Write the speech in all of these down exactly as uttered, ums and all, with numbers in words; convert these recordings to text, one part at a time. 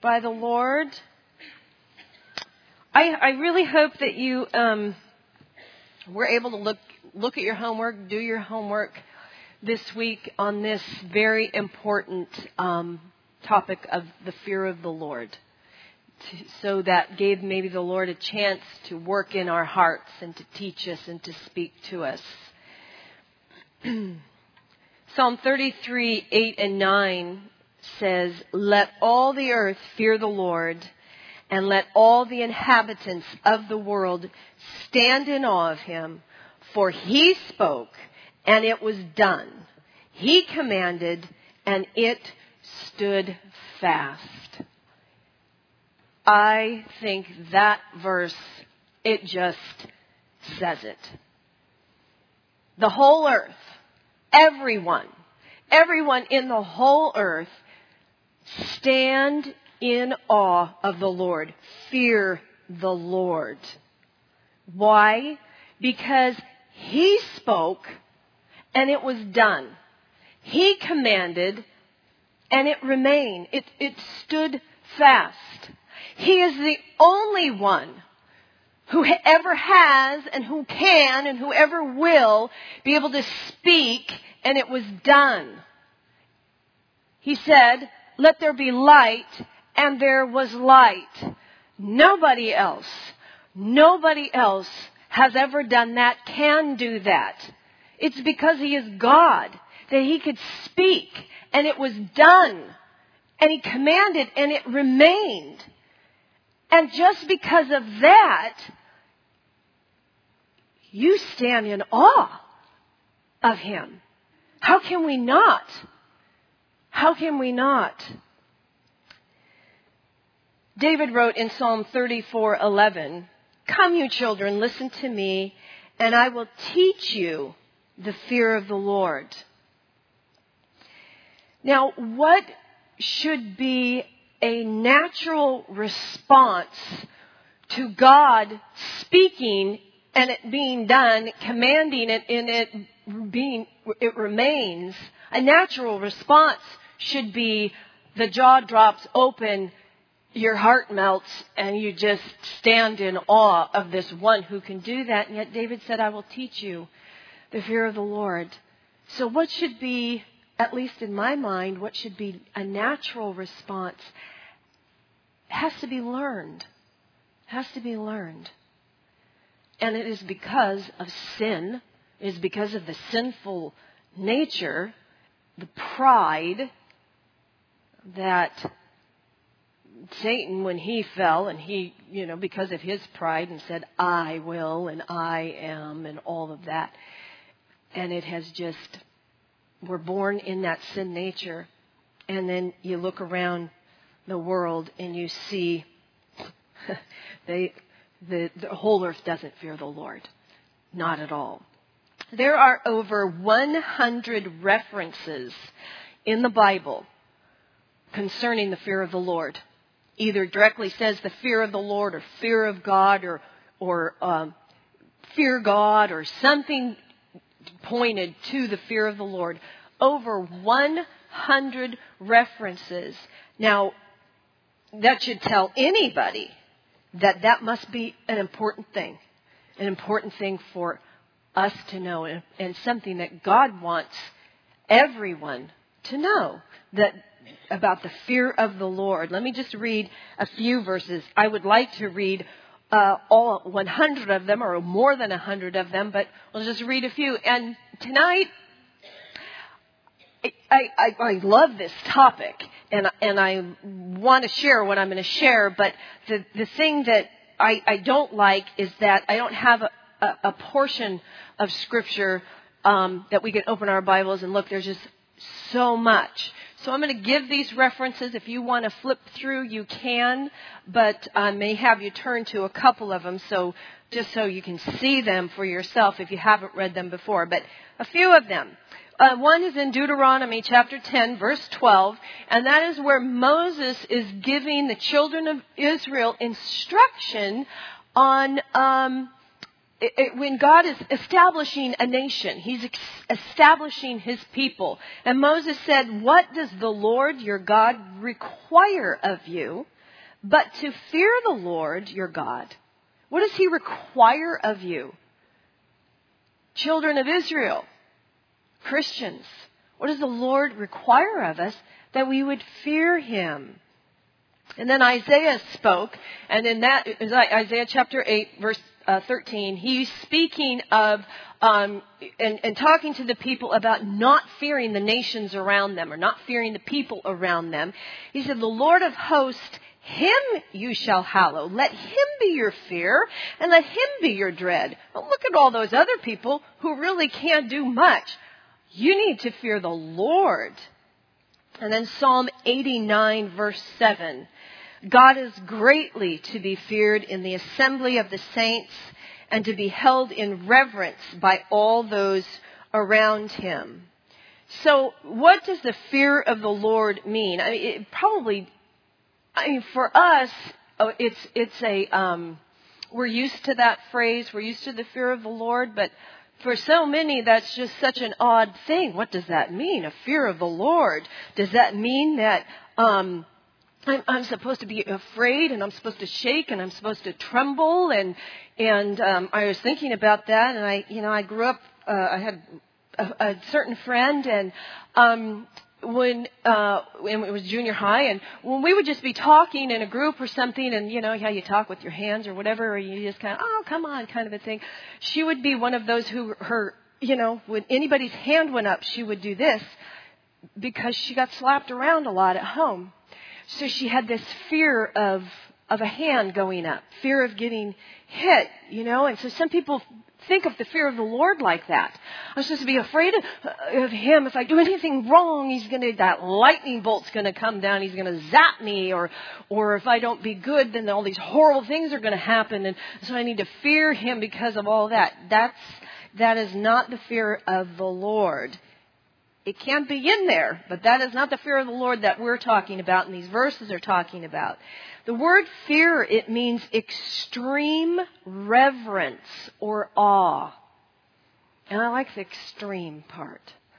by the Lord. I, I really hope that you um, were able to look look at your homework, do your homework this week on this very important um, topic of the fear of the Lord. To, so that gave maybe the Lord a chance to work in our hearts and to teach us and to speak to us. Psalm thirty-three, eight and nine says, "Let all the earth fear the Lord, and let all the inhabitants of the world stand in awe of him. For he spoke, and it was done. He commanded, and it stood fast." I think that verse, it just says it. The whole earth, everyone, everyone in the whole earth, stand in awe of the Lord. Fear the Lord. Why? Because he spoke and it was done. He commanded and it remained. It, it stood fast. He is the only one who ever has and who can and who ever will be able to speak, and it was done. He said, "Let there be light," and there was light. Nobody else, nobody else has ever done that, can do that. It's because he is God that he could speak, and it was done. And he commanded, and it remained. And just because of that, you stand in awe of him. How can we not? How can we not? David wrote in Psalm thirty-four eleven, "Come, you children, listen to me, and I will teach you the fear of the Lord." Now, what should be a natural response to God speaking and it being done, commanding it and it being, it remains? A natural response should be the jaw drops open, your heart melts, and you just stand in awe of this one who can do that. And yet David said, "I will teach you the fear of the Lord." So what should be, at least in my mind, what should be a natural response has to be learned. Has to be learned. And it is because of sin. It is because of the sinful nature, the pride that Satan, when he fell, and he, you know, because of his pride and said, "I will," and "I am," and all of that. And it has just, we're born in that sin nature. And then you look around the world and you see they, the, the whole earth doesn't fear the Lord. Not at all. There are over one hundred references in the Bible concerning the fear of the Lord. Either directly says the fear of the Lord or fear of God or, or um, fear God or something pointed to the fear of the Lord. Over one hundred references. Now, that should tell anybody that that must be an important thing. An important thing for us to know. And, and something that God wants everyone to know that about the fear of the Lord. Let me just read a few verses. I would like to read uh, all one hundred of them or more than one hundred of them, but we'll just read a few. And tonight, I, I, I love this topic, and and I want to share what I'm going to share, but the, the thing that I, I don't like is that I don't have a, a, a portion of Scripture um, that we can open our Bibles and look. There's just so much. So I'm going to give these references. If you want to flip through, you can, but I may have you turn to a couple of them, so just so you can see them for yourself if you haven't read them before. But a few of them. Uh, one is in Deuteronomy chapter ten, verse twelve, and that is where Moses is giving the children of Israel instruction on um, it, it, when God is establishing a nation. He's ex- establishing his people. And Moses said, "What does the Lord your God require of you But to fear the Lord your God, what does He require of you? Children of Israel, Christians, what does the Lord require of us? That we would fear Him. And then Isaiah spoke, and in that, Isaiah chapter eight, verse uh, thirteen, he's speaking of, um, and, and talking to the people about not fearing the nations around them, or not fearing the people around them. He said, the Lord of hosts, Him you shall hallow. Let Him be your fear, and let Him be your dread. Well, look at all those other people who really can't do much. You need to fear the Lord. And then Psalm eighty-nine, verse seven. God is greatly to be feared in the assembly of the saints, and to be held in reverence by all those around Him. So what does the fear of the Lord mean? I mean, it probably, I mean, for us, it's, it's a, um, we're used to that phrase. We're used to the fear of the Lord, but for so many, that's just such an odd thing. What does that mean? A fear of the Lord. Does that mean that, um, I'm, I'm supposed to be afraid, and I'm supposed to shake, and I'm supposed to tremble, and and um, I was thinking about that, and I, you know, I grew up. Uh, I had a, a certain friend, and um, when uh, when it was junior high, and when we would just be talking in a group or something, and you know how you talk with your hands or whatever, or you just kind of, oh, come on, kind of a thing. She would be one of those who, her, you know, when anybody's hand went up, she would do this because she got slapped around a lot at home. So she had this fear of of a hand going up, fear of getting hit, you know. And so some people think of the fear of the Lord like that. I'm supposed to be afraid of, of Him. If I do anything wrong, He's going to, that lightning bolt's going to come down. He's going to zap me. Or, or if I don't be good, then all these horrible things are going to happen. And so I need to fear Him because of all that. That's, that is not the fear of the Lord. It can't be in there, but that is not the fear of the Lord that we're talking about and these verses are talking about. The word fear, it means extreme reverence or awe. And I like the extreme part.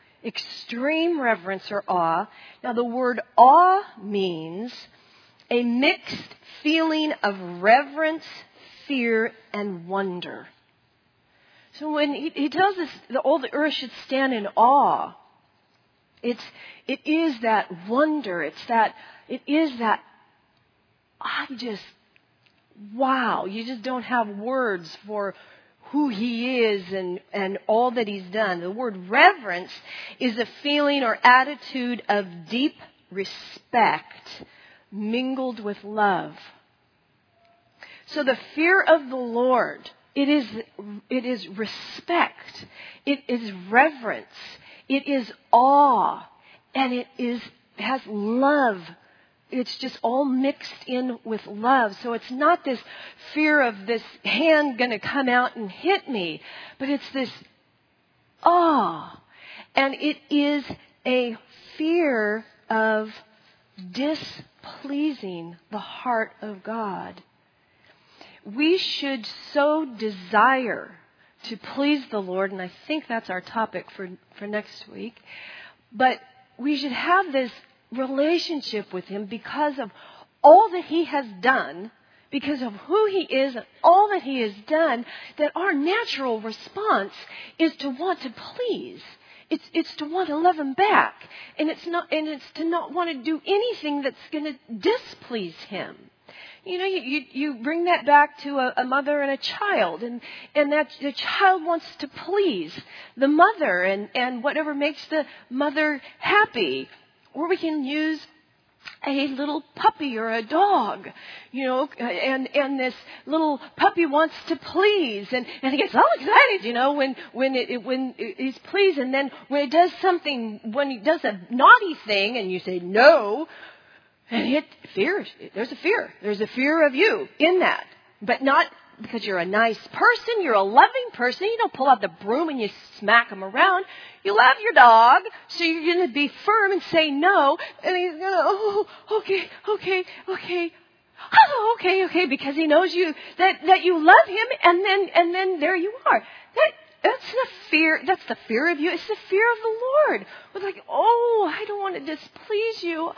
Extreme reverence or awe. Now the word awe means a mixed feeling of reverence, fear, and wonder. So when he, he tells us that all the earth should stand in awe, It's, it is that wonder. It's that, it is that, I just, wow. You just don't have words for who He is and, and all that He's done. The word reverence is a feeling or attitude of deep respect mingled with love. So the fear of the Lord, it is, it is respect. It is reverence. It is awe, and it is has love. It's just all mixed in with love. So it's not this fear of this hand going to come out and hit me, but it's this awe. And it is a fear of displeasing the heart of God. We should so desire to please the Lord, and I think that's our topic for, for next week. But we should have this relationship with Him because of all that He has done, because of who He is and all that He has done, that our natural response is to want to please. It's it's to want to love Him back. And it's not and it's to not want to do anything that's going to displease Him. You know, you, you, you bring that back to a, a mother and a child, and, and that the child wants to please the mother and, and whatever makes the mother happy. Or we can use a little puppy or a dog, you know, and, and this little puppy wants to please, and, and he gets all excited, you know, when, when it, when he's pleased, and then when it does something, when he does a naughty thing and you say no, and it fears, there's a fear. There's a fear of you in that. But not because you're a nice person, you're a loving person. You don't pull out the broom and you smack him around. You love your dog, so you're going to be firm and say no. And he's going to, oh, okay, okay, okay. Oh, okay, okay, because he knows you, that, that you love him, and then, and then there you are. That, That's the fear. That's the fear of you. It's the fear of the Lord. It's like, oh, I don't want to displease you.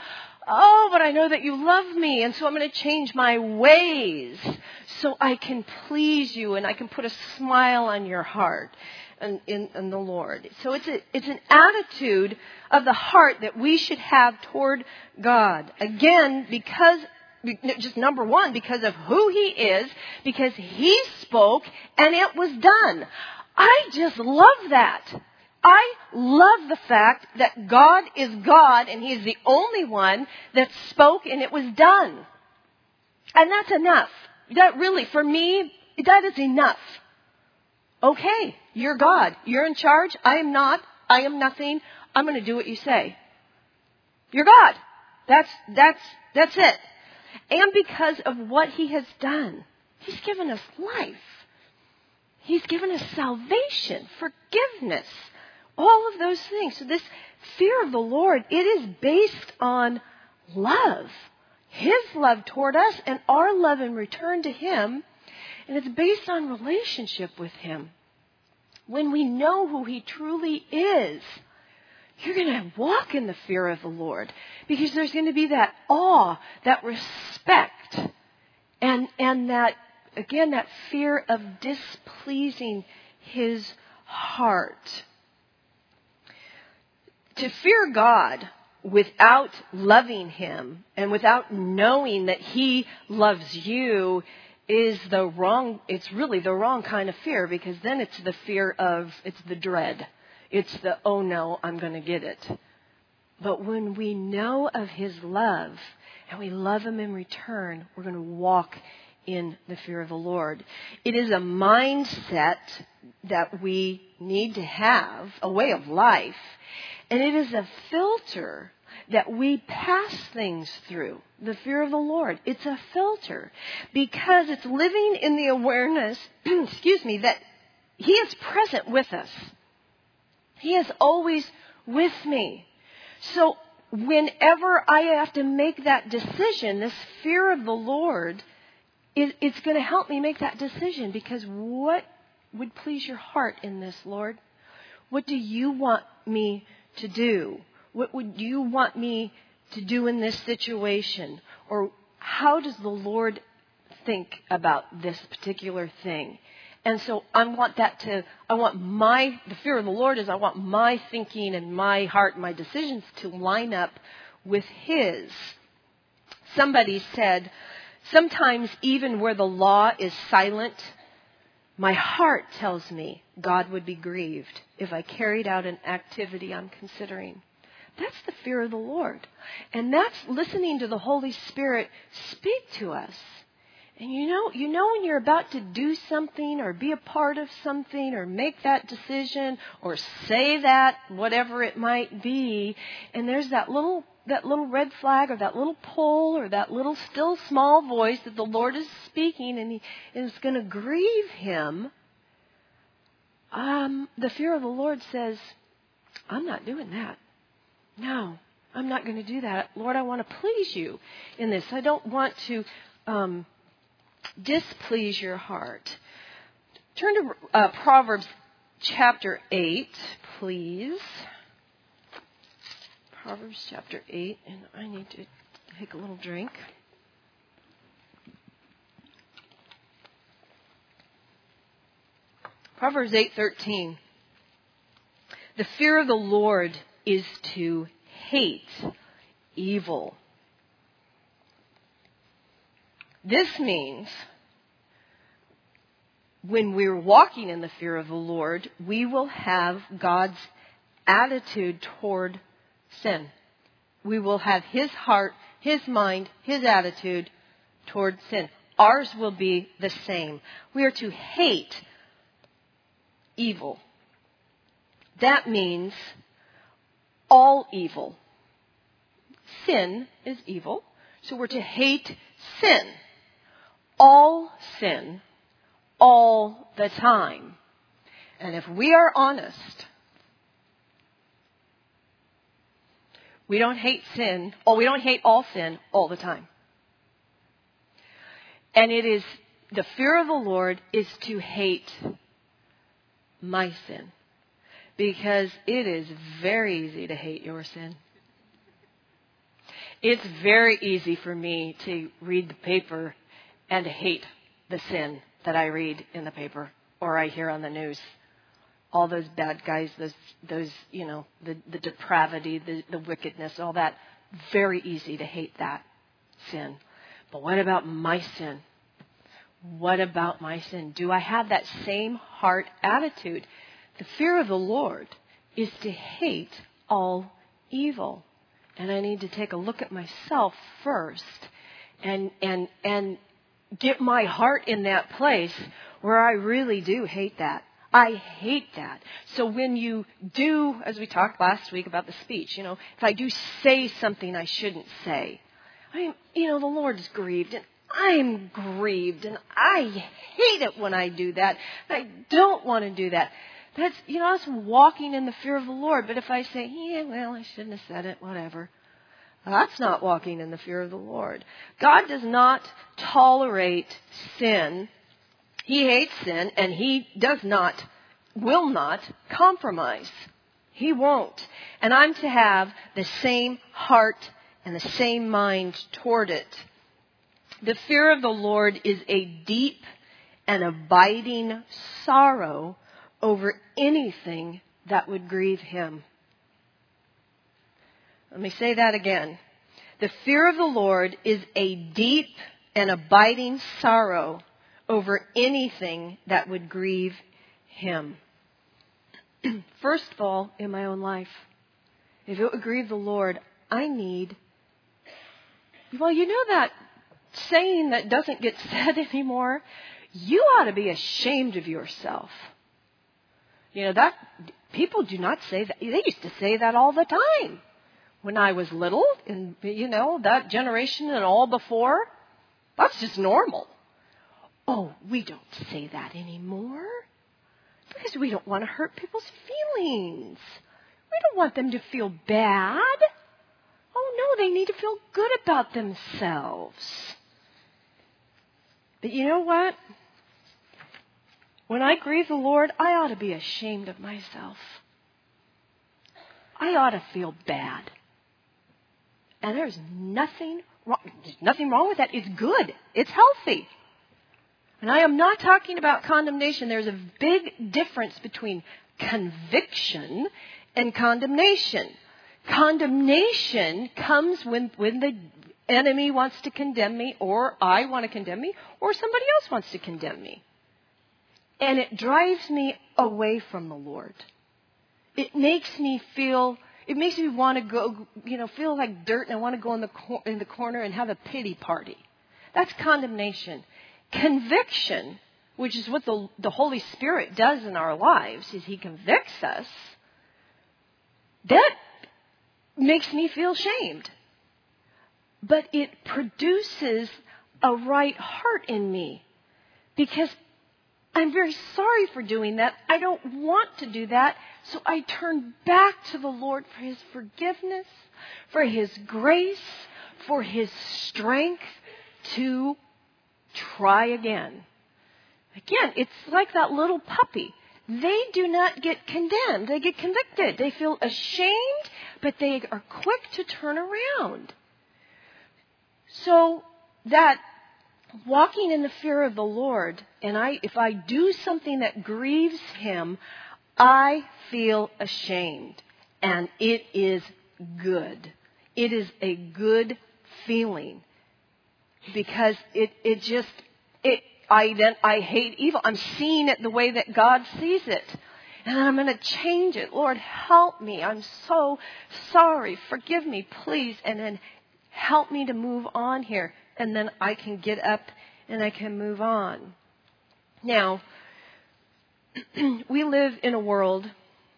Oh, but I know that you love me, and so I'm going to change my ways so I can please you and I can put a smile on your heart and in, in the Lord. So it's a, it's an attitude of the heart that we should have toward God. Again, because, just number one, because of who He is, because He spoke and it was done. I just love that. I love the fact that God is God and He is the only one that spoke and it was done. And that's enough. That really, for me, that is enough. Okay, you're God. You're in charge. I am not. I am nothing. I'm going to do what you say. You're God. That's, that's, that's it. And because of what He has done, He's given us life. He's given us salvation, forgiveness, all of those things. So this fear of the Lord, it is based on love. His love toward us and our love in return to Him. And it's based on relationship with Him. When we know who He truly is, you're going to walk in the fear of the Lord. Because there's going to be that awe, that respect, and, and that, again, that fear of displeasing His heart. To fear God without loving Him and without knowing that He loves you is the wrong, it's really the wrong kind of fear, because then it's the fear of, it's the dread. It's the, oh no, I'm going to get it. But when we know of His love and we love Him in return, we're going to walk in the fear of the Lord. It is a mindset that we need to have, a way of life. And it is a filter that we pass things through. The fear of the Lord. It's a filter. Because it's living in the awareness, excuse me, that He is present with us. He is always with me. So whenever I have to make that decision, this fear of the Lord, it, it's going to help me make that decision. Because what would please your heart in this, Lord? What do you want me to do? What would you want me to do in this situation? Or how does the Lord think about this particular thing? And so I want that to, I want my, the fear of the Lord is I want my thinking and my heart and my decisions to line up with His. Somebody said, sometimes even where the law is silent, my heart tells me God would be grieved if I carried out an activity I'm considering. That's the fear of the Lord. And that's listening to the Holy Spirit speak to us. And you know, you know when you're about to do something or be a part of something or make that decision or say that, whatever it might be, and there's that little that little red flag or that little pull or that little still small voice that the Lord is speaking and, he, and it's going to grieve Him. Um, the fear of the Lord says, I'm not doing that. No, I'm not going to do that. Lord, I want to please you in this. I don't want to um, displease your heart. Turn to uh, Proverbs chapter eight, please. Proverbs chapter eight, and I need to take a little drink. Proverbs eight thirteen. The fear of the Lord is to hate evil. This means when we're walking in the fear of the Lord, we will have God's attitude toward sin. We will have His heart, His mind, His attitude toward sin. Ours will be the same. We are to hate evil. That means all evil. Sin is evil, so we're to hate sin. All sin, all the time. And if we are honest, we don't hate sin, or we don't hate all sin all the time. And it is, the fear of the Lord is to hate my sin. Because it is very easy to hate your sin. It's very easy for me to read the paper and to hate the sin that I read in the paper or I hear on the news. All those bad guys, those, those you know, the, the depravity, the, the wickedness, all that. Very easy to hate that sin. But what about my sin? What about my sin? Do I have that same heart attitude? The fear of the Lord is to hate all evil. And I need to take a look at myself first and and and get my heart in that place where I really do hate that. I hate that. So when you do, as we talked last week about the speech, you know, if I do say something I shouldn't say, I, you know, the Lord is grieved and I'm grieved and I hate it when I do that. I don't want to do that. That's, you know, that's walking in the fear of the Lord. But if I say, yeah, well, I shouldn't have said it, whatever. That's not walking in the fear of the Lord. God does not tolerate sin. He hates sin, and He does not, will not compromise. He won't. And I'm to have the same heart and the same mind toward it. The fear of the Lord is a deep and abiding sorrow over anything that would grieve Him. Let me say that again. The fear of the Lord is a deep and abiding sorrow over anything that would grieve Him. First of all, in my own life, if it would grieve the Lord, I need, well, you know that saying that doesn't get said anymore? You ought to be ashamed of yourself. You know, that people do not say that. They used to say that all the time. When I was little, and you know, that generation and all before, that's just normal. Oh, we don't say that anymore because we don't want to hurt people's feelings. We don't want them to feel bad. Oh, no, they need to feel good about themselves. But you know what? When I grieve the Lord, I ought to be ashamed of myself. I ought to feel bad. And there's nothing wrong, there's nothing wrong with that. It's good. It's healthy. And I am not talking about condemnation. There's a big difference between conviction and condemnation. Condemnation comes when, when the enemy wants to condemn me, or I want to condemn me, or somebody else wants to condemn me. And it drives me away from the Lord. It makes me feel... It makes me want to go, you know, feel like dirt, and I want to go in the cor- in the corner and have a pity party. That's condemnation. Conviction, which is what the, the Holy Spirit does in our lives, is He convicts us. That makes me feel shamed. But it produces a right heart in me because I'm very sorry for doing that. I don't want to do that. So I turn back to the Lord for His forgiveness, for His grace, for His strength to try again. Again, it's like that little puppy. They do not get condemned. They get convicted. They feel ashamed, but they are quick to turn around. So that walking in the fear of the Lord, and I, if I do something that grieves Him, I feel ashamed. And it is good. It is a good feeling. Because it, it just, it, I then, I hate evil. I'm seeing it the way that God sees it. And I'm going to change it. Lord, help me. I'm so sorry. Forgive me, please. And then help me to move on here. And then I can get up and I can move on. Now, we live in a world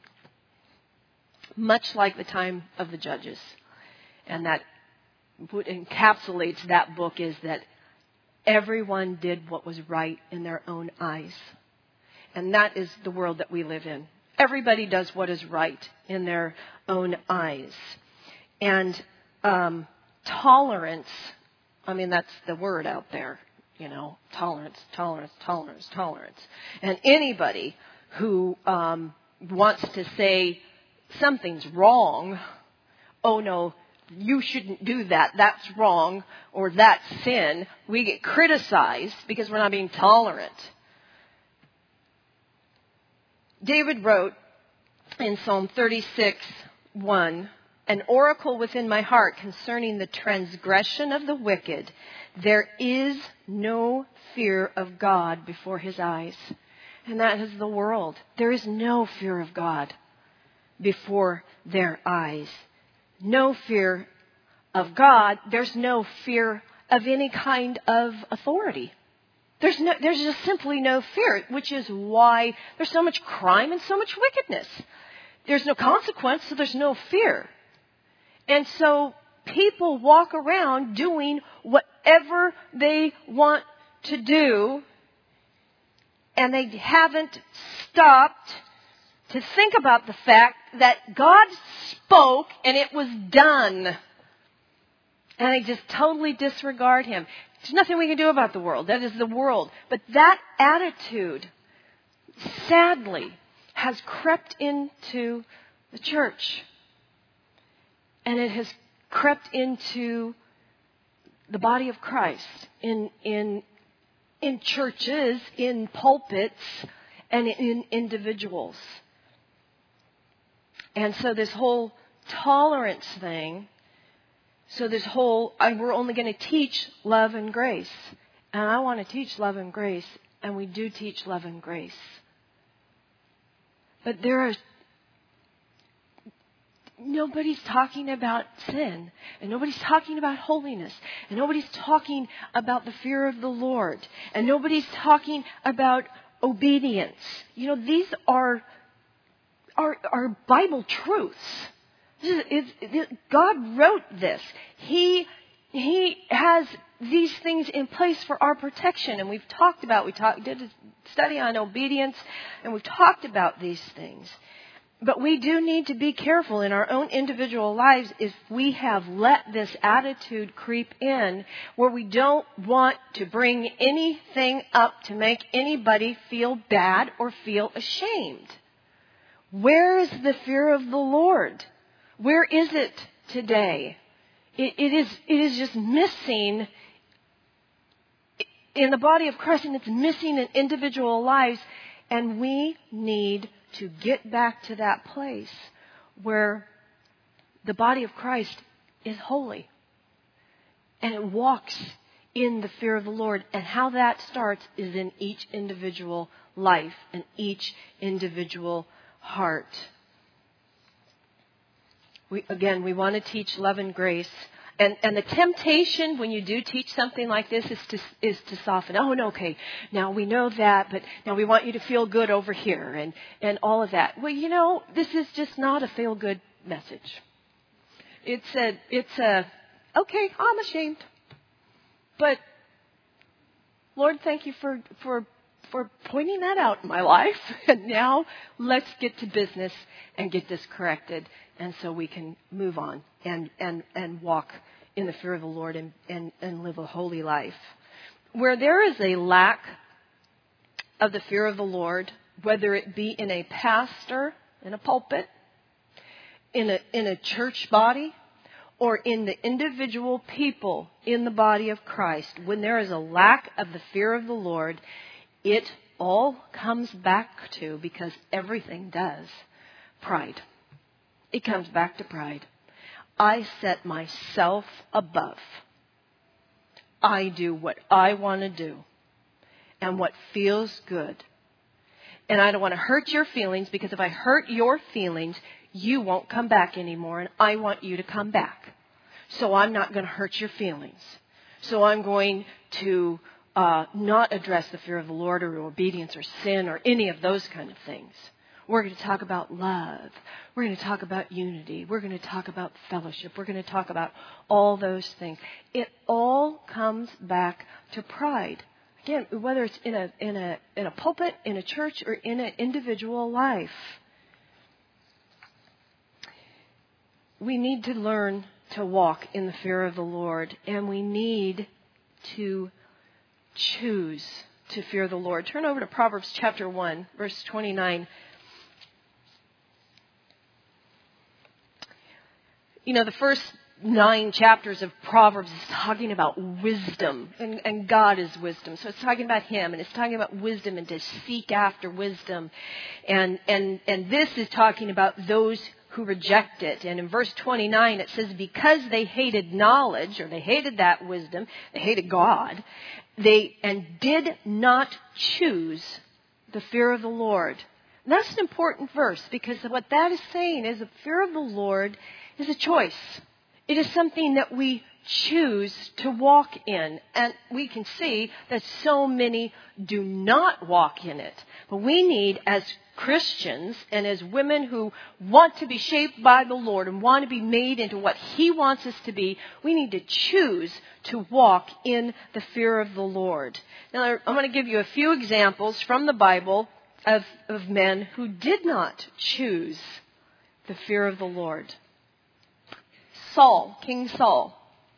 much like the time of the Judges. And that what encapsulates that book is that everyone did what was right in their own eyes. And that is the world that we live in. Everybody does what is right in their own eyes. And um, tolerance, I mean, that's the word out there. You know, tolerance, tolerance, tolerance, tolerance. And anybody who um, wants to say something's wrong, oh no, you shouldn't do that, that's wrong, or that's sin. We get criticized because we're not being tolerant. David wrote in Psalm thirty-six, one, an oracle within my heart concerning the transgression of the wicked. There is no fear of God before his eyes. And that is the world. There is no fear of God before their eyes. No fear of God. There's no fear of any kind of authority. There's no, there's just simply no fear, which is why there's so much crime and so much wickedness. There's no consequence, so there's no fear. And so people walk around doing whatever they want to do, and they haven't stopped to think about the fact that God spoke and it was done. And they just totally disregard him. There's nothing we can do about the world. That is the world. But that attitude, sadly, has crept into the church. And it has crept into the body of Christ, in in in churches, in pulpits, and in individuals. And so this whole tolerance thing, so this whole, I, we're only going to teach love and grace. And I want to teach love and grace, and we do teach love and grace. But there are, nobody's talking about sin, and nobody's talking about holiness, and nobody's talking about the fear of the Lord, and nobody's talking about obedience. You know, these are are, are Bible truths. This is, it's, God wrote this. He He has these things in place for our protection, and we've talked about. We talked did a study on obedience, and we've talked about these things. But we do need to be careful in our own individual lives if we have let this attitude creep in where we don't want to bring anything up to make anybody feel bad or feel ashamed. Where is the fear of the Lord? Where is it today? It, it is, it is just missing in the body of Christ, and it's missing in individual lives, and we need to get back to that place where the body of Christ is holy and it walks in the fear of the Lord. And how that starts is in each individual life and each individual heart. We, again, we want to teach love and grace. And, and the temptation when you do teach something like this is to, is to soften. Oh, no, okay, now we know that, but now we want you to feel good over here and, and all of that. Well, you know, this is just not a feel-good message. It's a, it's a, okay, I'm ashamed. But, Lord, thank you for, for, for pointing that out in my life. And now let's get to business and get this corrected. And so we can move on and, and, and walk in the fear of the Lord and, and, and live a holy life. Where there is a lack of the fear of the Lord, whether it be in a pastor, in a pulpit, in a, in a church body, or in the individual people in the body of Christ, when there is a lack of the fear of the Lord, it all comes back to, because everything does, pride. It comes back to pride. I set myself above. I do what I want to do and what feels good. And I don't want to hurt your feelings, because if I hurt your feelings, you won't come back anymore, and I want you to come back. So I'm not going to hurt your feelings. So I'm going to uh, not address the fear of the Lord or obedience or sin or any of those kind of things. We're going to talk about love. We're going to talk about unity. We're going to talk about fellowship. We're going to talk about all those things. It all comes back to pride. Again, whether it's in a in a in a pulpit, in a church, or in an individual life. We need to learn to walk in the fear of the Lord, and we need to choose to fear the Lord. Turn over to Proverbs chapter one, verse twenty-nine. You know, the first nine chapters of Proverbs is talking about wisdom, and, and God is wisdom. So it's talking about Him, and it's talking about wisdom and to seek after wisdom. And, and, and this is talking about those who reject it. And in verse twenty-nine it says, because they hated knowledge, or they hated that wisdom, they hated God, they and did not choose the fear of the Lord. And that's an important verse, because what that is saying is the fear of the Lord is a choice. It is something that we choose to walk in. And we can see that so many do not walk in it. But we need, as Christians and as women who want to be shaped by the Lord and want to be made into what He wants us to be, we need to choose to walk in the fear of the Lord. Now, I'm going to give you a few examples from the Bible of, of men who did not choose the fear of the Lord. Saul, King Saul.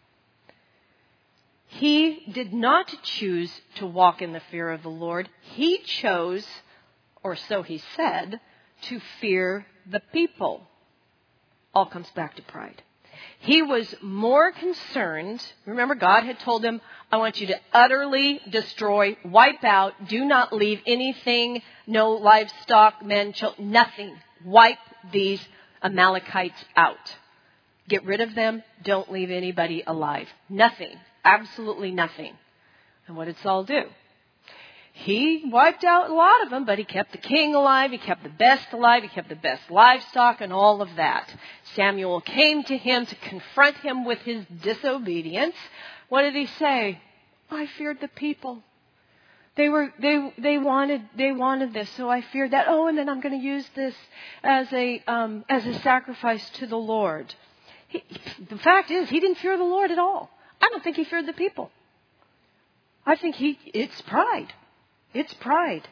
He did not choose to walk in the fear of the Lord. He chose, or so he said, to fear the people. All comes back to pride. He was more concerned. Remember, God had told him, I want you to utterly destroy, wipe out, do not leave anything, no livestock, men, children, nothing. Wipe these Amalekites out. Get rid of them. Don't leave anybody alive. Nothing. Absolutely nothing. And what did Saul do? He wiped out a lot of them, but he kept the king alive. He kept the best alive. He kept the best livestock and all of that. Samuel came to him to confront him with his disobedience. What did he say? I feared the people. They were they they wanted they wanted this, so I feared that. Oh, and then I'm going to use this as a um, as a sacrifice to the Lord. He, the fact is, he didn't fear the Lord at all. I don't think he feared the people. I think he it's pride. It's pride.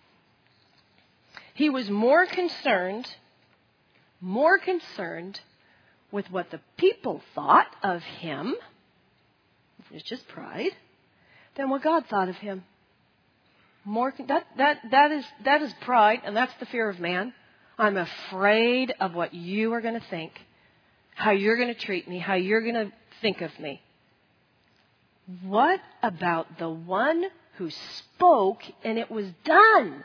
He was more concerned, more concerned with what the people thought of him, it's just pride, than what God thought of him. More that that that is that is pride, and that's the fear of man. I'm afraid of what you are going to think, how you're going to treat me, how you're going to think of me. What about the one who spoke and it was done?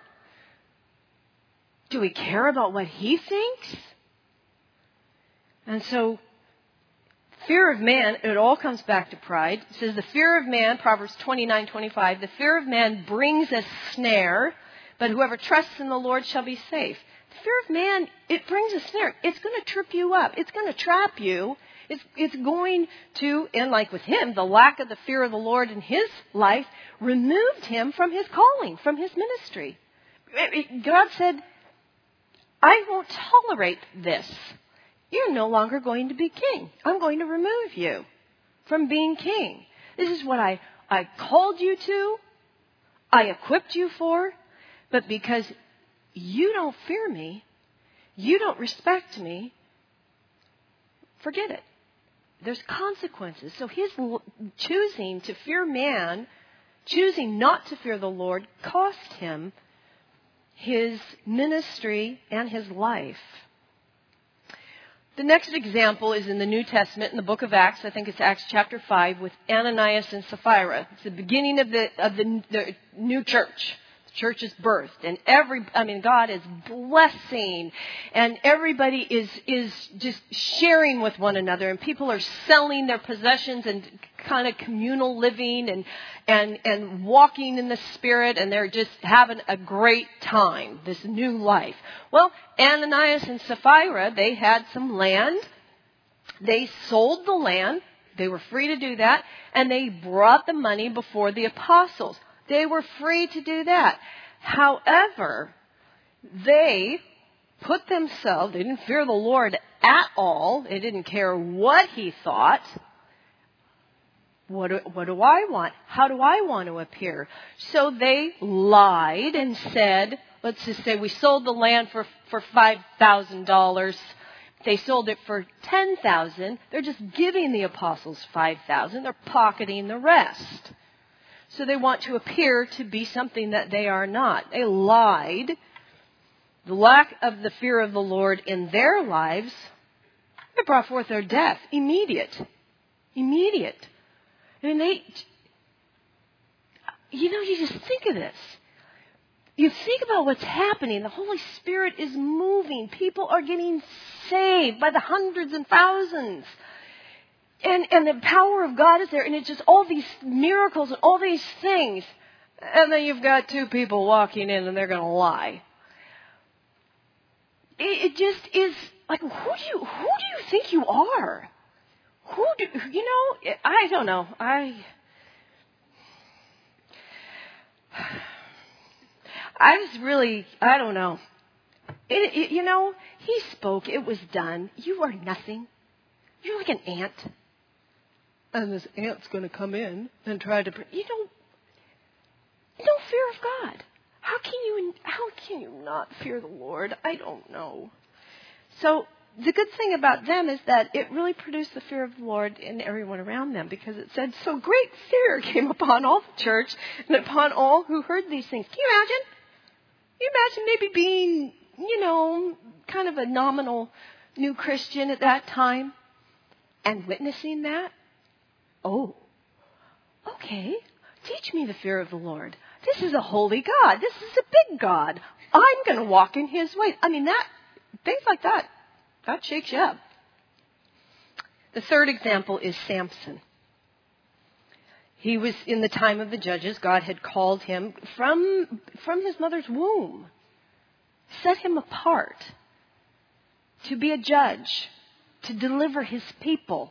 Do we care about what he thinks? And so, fear of man, it all comes back to pride. It says the fear of man, Proverbs twenty-nine twenty-five, the fear of man brings a snare, but whoever trusts in the Lord shall be safe. The fear of man, it brings a snare. It's going to trip you up. It's going to trap you. It's, it's going to, and like with him, the lack of the fear of the Lord in his life removed him from his calling, from his ministry. God said, I won't tolerate this. You're no longer going to be king. I'm going to remove you from being king. This is what I, I called you to, I equipped you for, but because you don't fear me, you don't respect me, forget it. There's consequences. So his choosing to fear man, choosing not to fear the Lord, cost him his ministry and his life. The next example is in the New Testament, in the book of Acts. I think it's Acts chapter five, with Ananias and Sapphira. It's the beginning of the of the, the new church. Church is birthed, and every, I mean, God is blessing, and everybody is, is just sharing with one another, and people are selling their possessions and kind of communal living and, and, and walking in the Spirit, and they're just having a great time, this new life. Well, Ananias and Sapphira, they had some land. They sold the land. They were free to do that, and they brought the money before the apostles. They were free to do that. However, they put themselves, they didn't fear the Lord at all. They didn't care what he thought. What do, what do I want? How do I want to appear? So they lied and said, let's just say we sold the land for, for five thousand dollars. They sold it for ten thousand dollars. They're just giving the apostles five thousand dollars. They're pocketing the rest. So they want to appear to be something that they are not. They lied. The lack of the fear of the Lord in their lives It brought forth their death. Immediate. Immediate. I mean, they, you know, you just think of this. You think about what's happening. The Holy Spirit is moving. People are getting saved by the hundreds and thousands. And, and the power of God is there. And it's just all these miracles and all these things. And then you've got two people walking in and they're going to lie. It, it just is like, who do you, who do you think you are? Who do, you know, I don't know. I, I was really, I don't know. It, it, you know, he spoke. It was done. You are nothing. You're like an ant. And this ant's going to come in and try to, you don't, no fear of God. How can you, how can you not fear the Lord? I don't know. So the good thing about them is that it really produced the fear of the Lord in everyone around them, because it said, so great fear came upon all the church and upon all who heard these things. Can you imagine? Can you imagine maybe being, you know, kind of a nominal new Christian at that time and witnessing that? Oh, okay. Teach me the fear of the Lord. This is a holy God. This is a big God. I'm going to walk in his ways. I mean, that, things like that, that shakes you up. The third example is Samson. He was in the time of the judges. God had called him from, from his mother's womb, set him apart to be a judge, to deliver his people,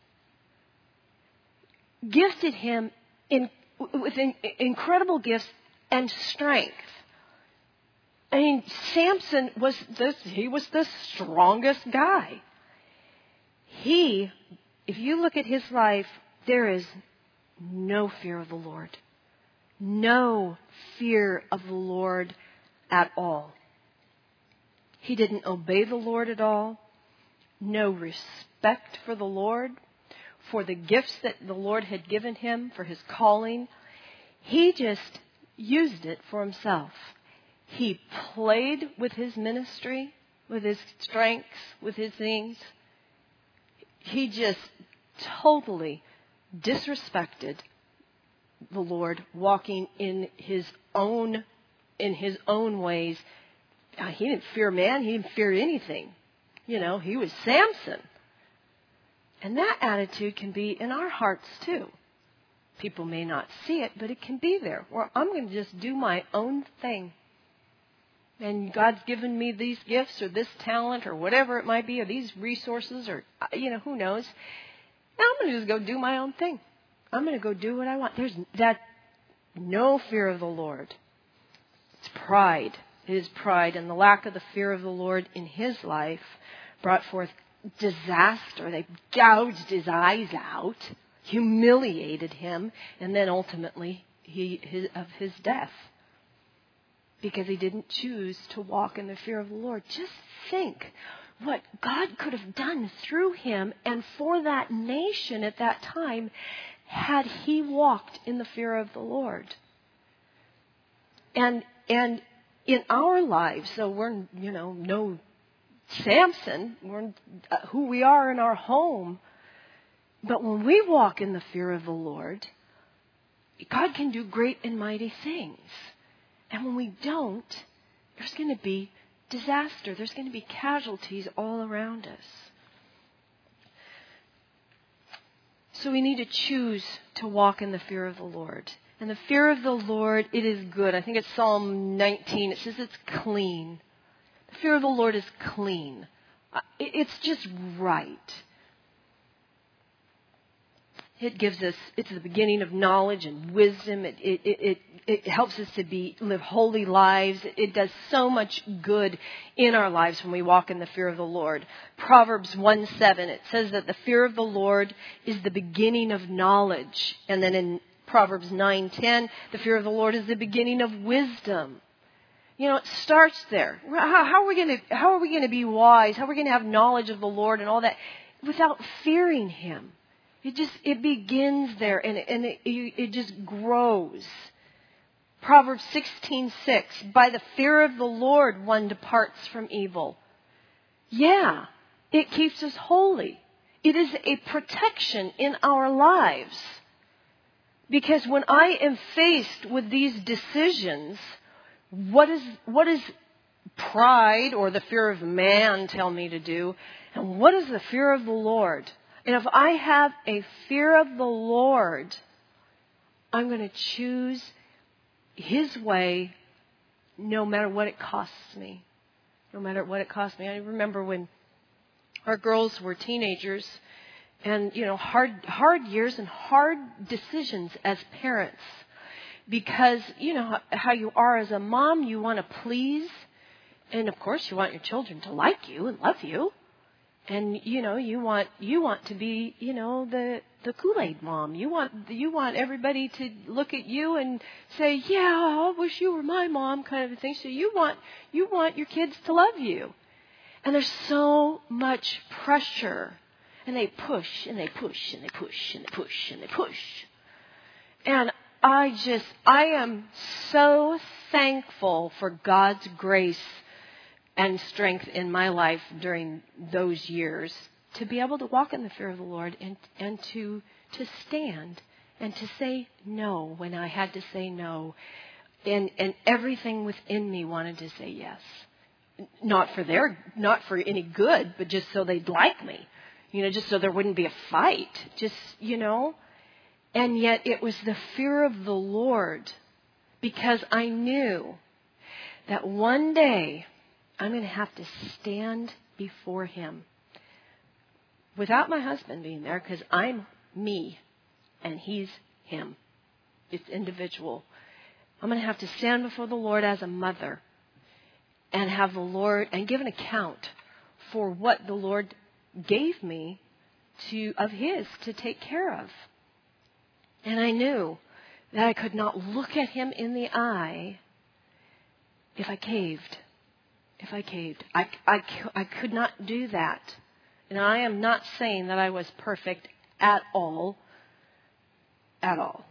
gifted him in, with in, incredible gifts and strength. I mean, Samson was this, he was the strongest guy. He, if you look at his life, there is no fear of the Lord. No fear of the Lord at all. He didn't obey the Lord at all. No respect for the Lord, for the gifts that the Lord had given him, for his calling. He just used it for himself. He played with his ministry, with his strengths, with his things. He just totally disrespected the Lord, walking in his own in his own ways. Uh, he didn't fear man. He didn't fear anything. You know, he was Samson. And that attitude can be in our hearts too. People may not see it, but it can be there. Where I'm going to just do my own thing. And God's given me these gifts or this talent or whatever it might be, or these resources, or, you know, who knows. And I'm going to just go do my own thing. I'm going to go do what I want. There's that no fear of the Lord. It's pride. It is pride. And the lack of the fear of the Lord in his life brought forth disaster. They gouged his eyes out, humiliated him, and then ultimately he his, of his death. Because he didn't choose to walk in the fear of the Lord. Just think what God could have done through him and for that nation at that time had he walked in the fear of the Lord. And and in our lives, so we're, you know, no Samson, we're uh, who we are in our home. But when we walk in the fear of the Lord, God can do great and mighty things. And when we don't, there's going to be disaster. There's going to be casualties all around us. So we need to choose to walk in the fear of the Lord. And the fear of the Lord, it is good. I think it's Psalm nineteen. It says it's clean. The fear of the Lord is clean. It's just right. It gives us, it's the beginning of knowledge and wisdom. It, it, it, it helps us to be, live holy lives. It does so much good in our lives when we walk in the fear of the Lord. Proverbs one seven, it says that the fear of the Lord is the beginning of knowledge. And then in Proverbs nine ten, the fear of the Lord is the beginning of wisdom. You know, it starts there. How, how are we going to, how are we going to be wise? How are we going to have knowledge of the Lord and all that without fearing him? It just, it begins there, and it, and it, it just grows. Proverbs sixteen six, by the fear of the Lord one departs from evil. Yeah, It keeps us holy. It is a protection in our lives. Because when I am faced with these decisions, what is, what is pride or the fear of man tell me to do? And what is the fear of the Lord? And if I have a fear of the Lord, I'm going to choose His way no matter what it costs me. No matter what it costs me. I remember when our girls were teenagers and, you know, hard, hard years and hard decisions as parents. Because, you know, how you are as a mom, you want to please. And, of course, you want your children to like you and love you. And, you know, you want you want to be, you know, the, the Kool-Aid mom. You want you want everybody to look at you and say, yeah, I wish you were my mom, kind of a thing. So you want you want your kids to love you. And there's so much pressure. And they push and they push and they push and they push and they push. And I just, I am so thankful for God's grace and strength in my life during those years to be able to walk in the fear of the Lord and, and to, to stand and to say no when I had to say no. And, and everything within me wanted to say yes. Not for their, not for any good, but just so they'd like me. You know, just so there wouldn't be a fight. Just, you know. And yet it was the fear of the Lord, because I knew that one day I'm going to have to stand before Him without my husband being there, because I'm me and he's him. It's individual. I'm going to have to stand before the Lord as a mother and have the Lord and give an account for what the Lord gave me to of His to take care of. And I knew that I could not look at Him in the eye if I caved. If I caved. I, I, I could not do that. And I am not saying that I was perfect at all. At all.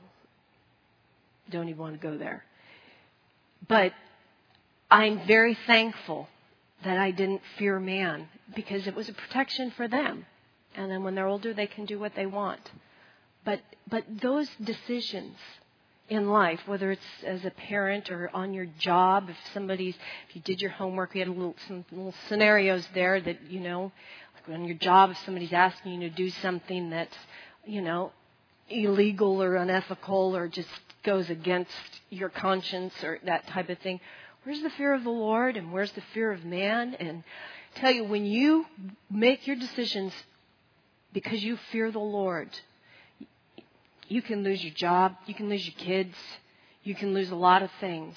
Don't even want to go there. But I'm very thankful that I didn't fear man, because it was a protection for them. And then when they're older, they can do what they want. But but those decisions in life, whether it's as a parent or on your job, if somebody's, if you did your homework, we had a little, some little scenarios there that, you know, like on your job, if somebody's asking you to do something that's, you know, illegal or unethical or just goes against your conscience or that type of thing, where's the fear of the Lord and where's the fear of man? And I tell you, when you make your decisions because you fear the Lord, you can lose your job, you can lose your kids, you can lose a lot of things.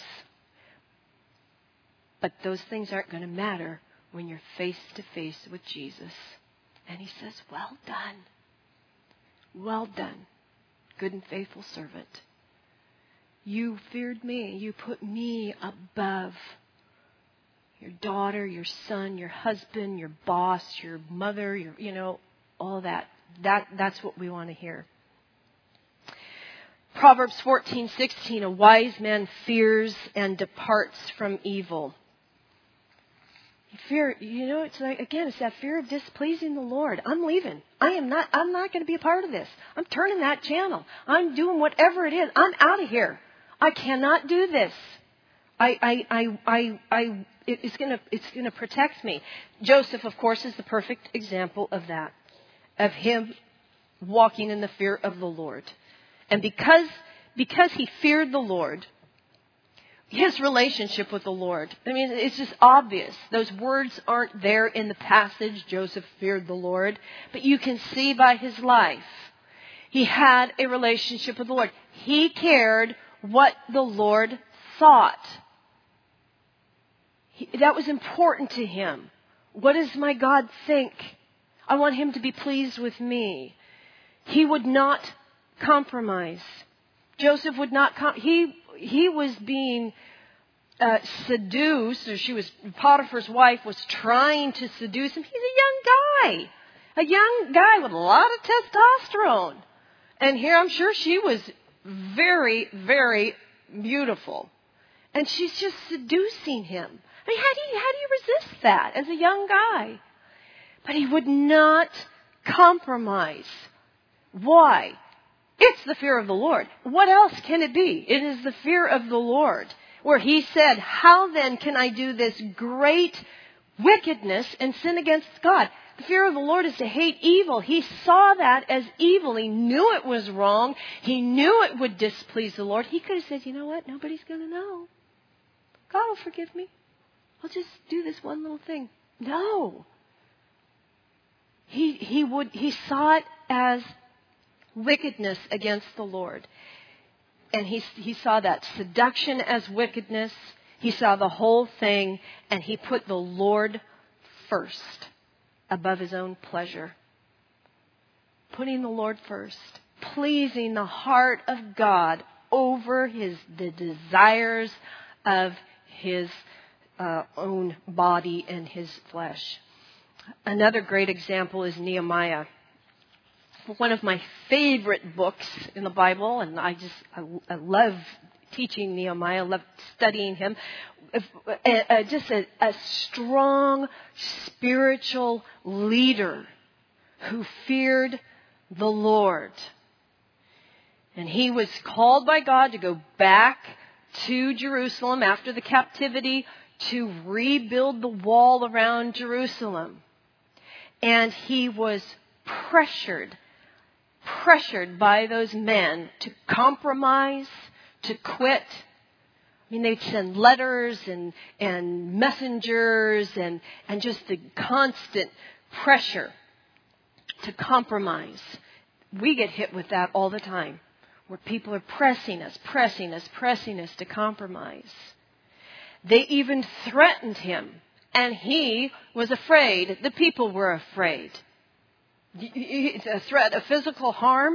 But those things aren't going to matter when you're face to face with Jesus. And He says, well done. Well done, good and faithful servant. You feared me. You put me above your daughter, your son, your husband, your boss, your mother, your, you know, all that. That that's what we want to hear. Proverbs fourteen sixteen, a wise man fears and departs from evil. Fear, you know, it's like, again, it's that fear of displeasing the Lord. I'm leaving. I am not, I'm not going to be a part of this. I'm turning that channel. I'm doing whatever it is. I'm out of here. I cannot do this. I, I, I, I, I it's going to, it's going to protect me. Joseph, of course, is the perfect example of that, of him walking in the fear of the Lord. And because, because he feared the Lord, his relationship with the Lord, I mean, it's just obvious. Those words aren't there in the passage, Joseph feared the Lord, but you can see by his life, he had a relationship with the Lord. He cared what the Lord thought. He, that was important to him. What does my God think? I want Him to be pleased with me. He would not compromise. Joseph would not, com- he he was being uh, seduced, or she was, Potiphar's wife was trying to seduce him. He's a young guy, a young guy with a lot of testosterone. And here I'm sure she was very, very beautiful. And she's just seducing him. I mean, how do you, how do you resist that as a young guy? But he would not compromise. Why? It's the fear of the Lord. What else can it be? It is the fear of the Lord. Where he said, how then can I do this great wickedness and sin against God? The fear of the Lord is to hate evil. He saw that as evil. He knew it was wrong. He knew it would displease the Lord. He could have said, you know what? Nobody's going to know. God will forgive me. I'll just do this one little thing. No. He, he would, he saw it as wickedness against the Lord. And he, he saw that seduction as wickedness. He saw the whole thing, and he put the Lord first above his own pleasure. Putting the Lord first. Pleasing the heart of God over his the desires of his uh, own body and his flesh. Another great example is Nehemiah. One of my favorite books in the Bible, and I just I, I love teaching Nehemiah, I love studying him. If, uh, uh, just a, a strong spiritual leader who feared the Lord. And he was called by God to go back to Jerusalem after the captivity to rebuild the wall around Jerusalem. And he was pressured, pressured by those men to compromise, to quit. I mean, they'd send letters and, and messengers and, and just the constant pressure to compromise. We get hit with that all the time, where people are pressing us, pressing us, pressing us to compromise. They even threatened him, and he was afraid. The people were afraid. A threat of physical harm,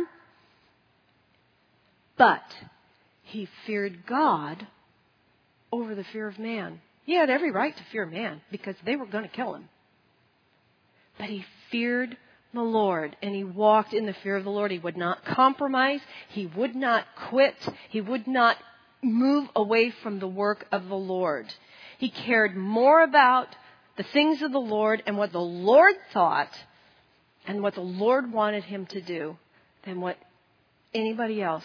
but he feared God over the fear of man. He had every right to fear man because they were going to kill him. But he feared the Lord, and he walked in the fear of the Lord. He would not compromise. He would not quit. He would not move away from the work of the Lord. He cared more about the things of the Lord and what the Lord thought and what the Lord wanted him to do than what anybody else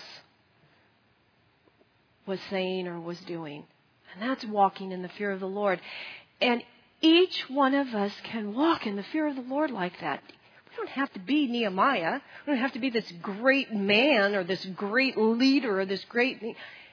was saying or was doing. And that's walking in the fear of the Lord. And each one of us can walk in the fear of the Lord like that. We don't have to be Nehemiah. We don't have to be this great man or this great leader or this great...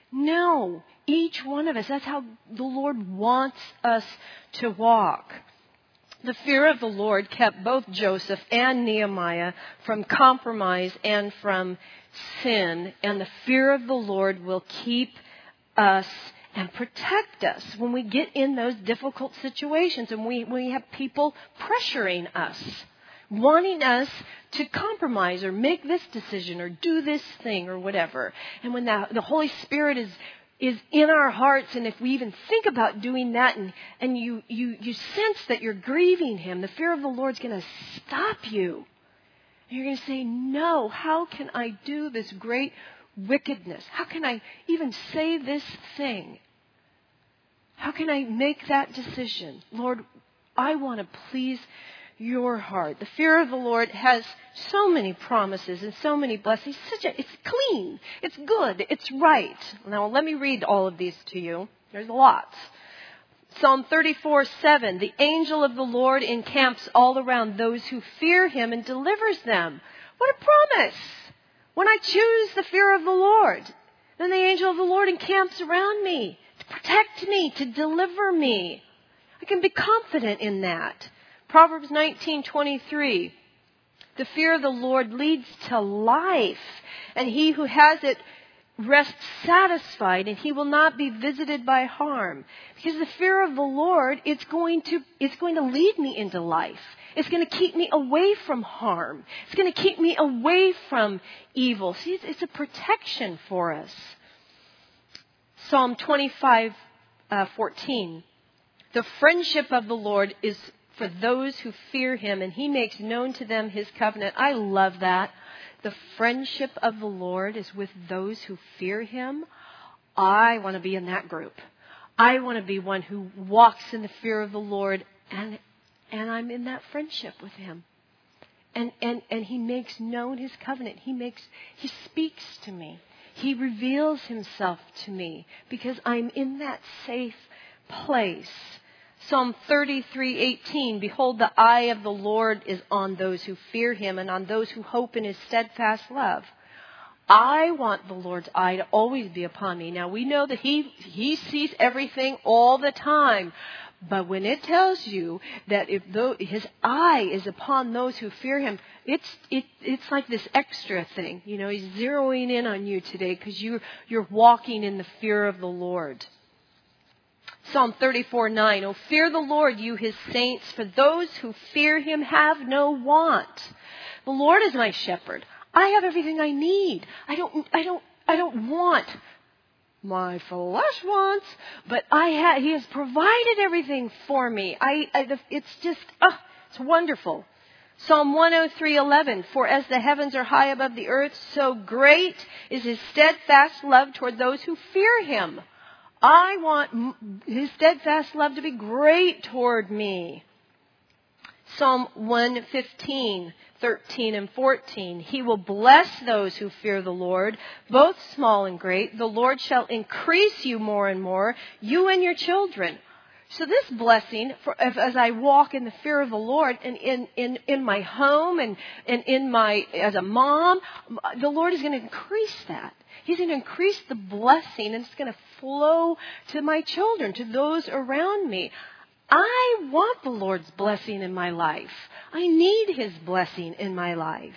No, each one of us, that's how the Lord wants us to walk. The fear of the Lord kept both Joseph and Nehemiah from compromise and from sin. And the fear of the Lord will keep us and protect us when we get in those difficult situations and we, we have people pressuring us, wanting us to compromise or make this decision or do this thing or whatever. And when the, the Holy Spirit is is in our hearts, and if we even think about doing that and, and you, you, you sense that you're grieving him, the fear of the Lord's going to stop you. And you're going to say, no, how can I do this great wickedness? How can I even say this thing? How can I make that decision? Lord, I want to please your heart. The fear of the Lord has so many promises and so many blessings. Such a, it's clean. It's good. It's right. Now, let me read all of these to you. There's lots. Psalm thirty-four seven. The angel of the Lord encamps all around those who fear him and delivers them. What a promise. When I choose the fear of the Lord, then the angel of the Lord encamps around me to protect me, to deliver me. I can be confident in that. Proverbs nineteen twenty-three. The fear of the Lord leads to life, and he who has it rests satisfied, and he will not be visited by harm. Because the fear of the Lord, it's going to it's going to lead me into life. It's going to keep me away from harm. It's going to keep me away from evil. See, it's, it's a protection for us. Psalm twenty-five fourteen. The friendship of the Lord is for those who fear him, and he makes known to them his covenant. I love that. The friendship of the Lord is with those who fear him. I want to be in that group. I want to be one who walks in the fear of the Lord and and I'm in that friendship with him. And, and, and he makes known his covenant. He makes, he speaks to me. He reveals himself to me because I'm in that safe place. Psalm thirty-three eighteen, behold, the eye of the Lord is on those who fear him and on those who hope in his steadfast love. I want the Lord's eye to always be upon me. Now, we know that he, he sees everything all the time. But when it tells you that if though his eye is upon those who fear him, it's it, it's like this extra thing. You know, he's zeroing in on you today because you, you're walking in the fear of the Lord. Psalm thirty-four nine, oh, fear the Lord, you his saints, for those who fear him have no want. The Lord is my shepherd. I have everything I need. I don't, I don't, I don't want my flesh wants, but I ha- he has provided everything for me. I, I it's just, uh, it's wonderful. Psalm one oh three eleven, for as the heavens are high above the earth, so great is his steadfast love toward those who fear him. I want his steadfast love to be great toward me. Psalm one fifteen, thirteen and fourteen. He will bless those who fear the Lord, both small and great. The Lord shall increase you more and more, you and your children. So this blessing, for, as I walk in the fear of the Lord and in, in, in my home and, and in my, as a mom, the Lord is going to increase that. He's going to increase the blessing and it's going to flow to my children, to those around me. I want the Lord's blessing in my life. I need his blessing in my life.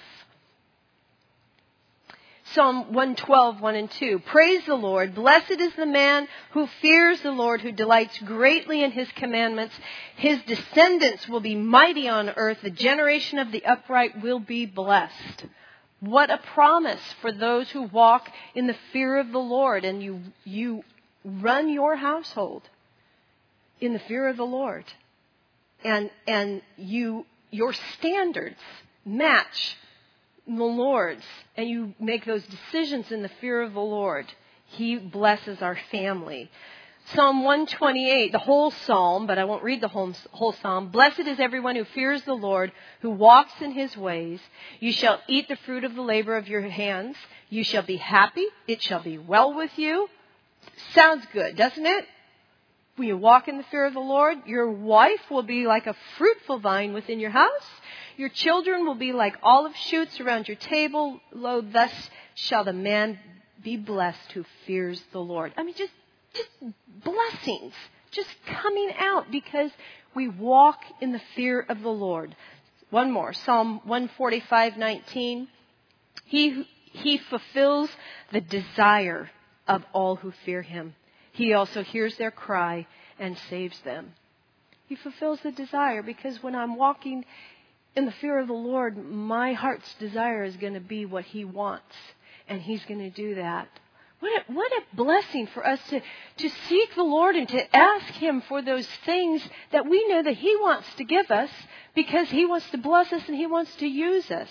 Psalm one twelve, one and two. Praise the Lord. Blessed is the man who fears the Lord, who delights greatly in his commandments. His descendants will be mighty on earth. The generation of the upright will be blessed. What a promise for those who walk in the fear of the Lord and you, you run your household in the fear of the Lord. And, and you, your standards match the Lord's, and you make those decisions in the fear of the Lord. He blesses our family. Psalm one twenty-eight, the whole psalm, but I won't read the whole, whole psalm. Blessed is everyone who fears the Lord, who walks in his ways. You shall eat the fruit of the labor of your hands. You shall be happy. It shall be well with you. Sounds good, doesn't it? When you walk in the fear of the Lord, your wife will be like a fruitful vine within your house. Your children will be like olive shoots around your table. Lo, thus shall the man be blessed who fears the Lord. I mean, just, just blessings just coming out because we walk in the fear of the Lord. One more, Psalm one forty-five, nineteen. He, he fulfills the desire of all who fear him. He also hears their cry and saves them. He fulfills the desire because when I'm walking in the fear of the Lord, my heart's desire is going to be what he wants. And he's going to do that. What a, what a blessing for us to, to seek the Lord and to ask him for those things that we know that he wants to give us because he wants to bless us and he wants to use us.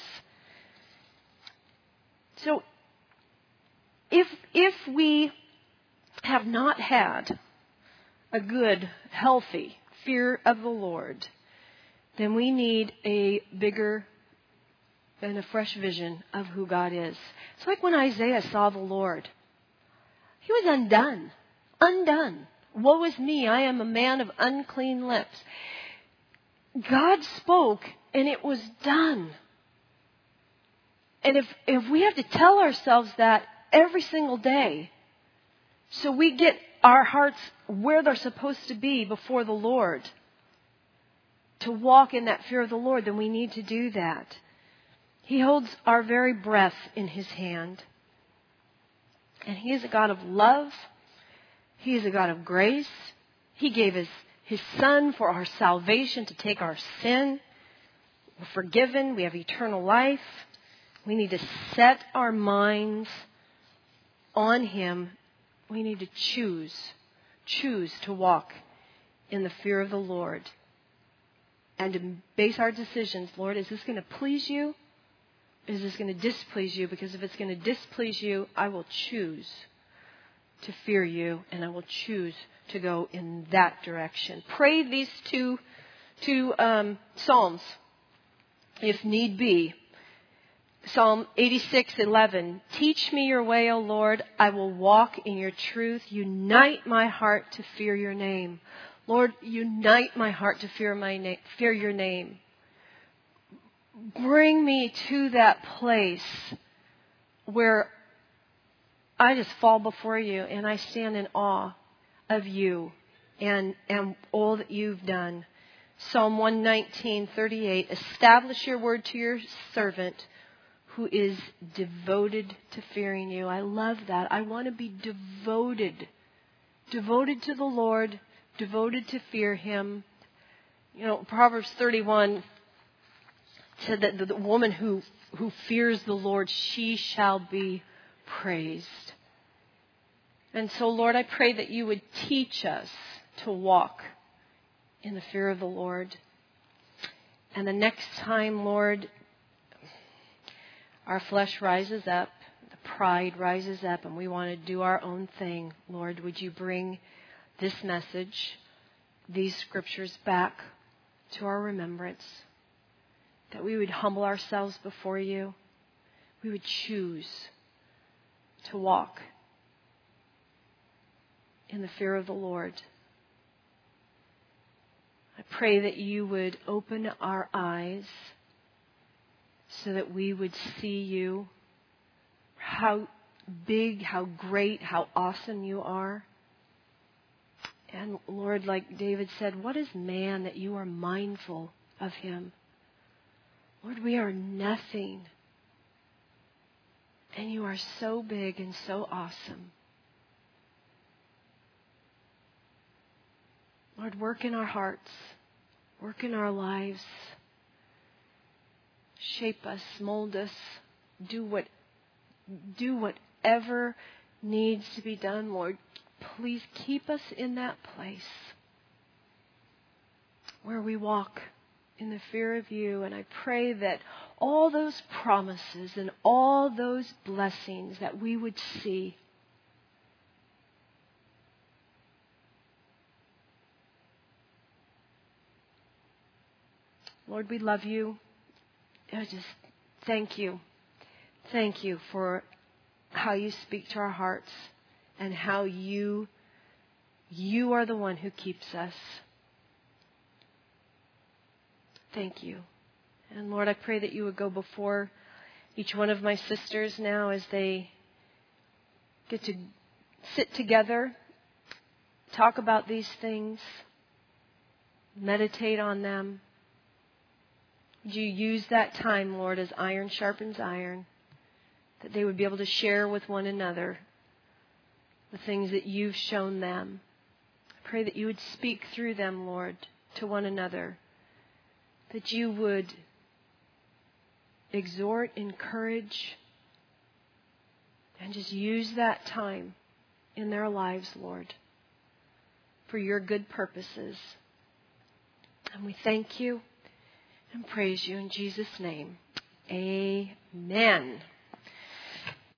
So if if we have not had a good, healthy fear of the Lord, then we need a bigger and a fresh vision of who God is. It's like when Isaiah saw the Lord. He was undone. Undone. Woe is me, I am a man of unclean lips. God spoke and it was done. And if, if we have to tell ourselves that every single day, so we get our hearts where they're supposed to be before the Lord, to walk in that fear of the Lord, then we need to do that. He holds our very breath in his hand. And he is a God of love. He is a God of grace. He gave us his Son for our salvation to take our sin. We're forgiven. We have eternal life. We need to set our minds on him. We need to choose, choose to walk in the fear of the Lord and to base our decisions. Lord, is this going to please you? Is this going to displease you? Because if it's going to displease you, I will choose to fear you and I will choose to go in that direction. Pray these two to um, Psalms, if need be. Psalm eighty-six eleven. Teach me your way, O Lord. I will walk in your truth. Unite my heart to fear your name. Lord, unite my heart to fear my na- fear your name. Bring me to that place where I just fall before you and I stand in awe of you and, and all that you've done. Psalm one nineteen thirty-eight. Establish your word to your servant who is devoted to fearing you. I love that. I want to be devoted. Devoted to the Lord. Devoted to fear him. You know, Proverbs thirty-one said that the woman who, who fears the Lord, she shall be praised. And so, Lord, I pray that you would teach us to walk in the fear of the Lord. And the next time, Lord, our flesh rises up, the pride rises up, and we want to do our own thing, Lord, would you bring this message, these scriptures back to our remembrance, that we would humble ourselves before you. We would choose to walk in the fear of the Lord. I pray that you would open our eyes so that we would see you, how big, how great, how awesome you are. And Lord, like David said, what is man that you are mindful of him? Lord, we are nothing. And you are so big and so awesome. Lord, work in our hearts. Work in our lives. Shape us, mold us. Do what, do whatever needs to be done, Lord. Please keep us in that place where we walk in the fear of you. And I pray that all those promises and all those blessings that we would see, Lord, we love you. I just thank you. Thank you for how you speak to our hearts and how you, you are the one who keeps us. Thank you. And Lord, I pray that you would go before each one of my sisters now as they get to sit together, talk about these things, meditate on them. Would you use that time, Lord, as iron sharpens iron, that they would be able to share with one another the things that you've shown them. I pray that you would speak through them, Lord, to one another, that you would exhort, encourage, and just use that time in their lives, Lord, for your good purposes. And we thank you and praise you in Jesus' name. Amen.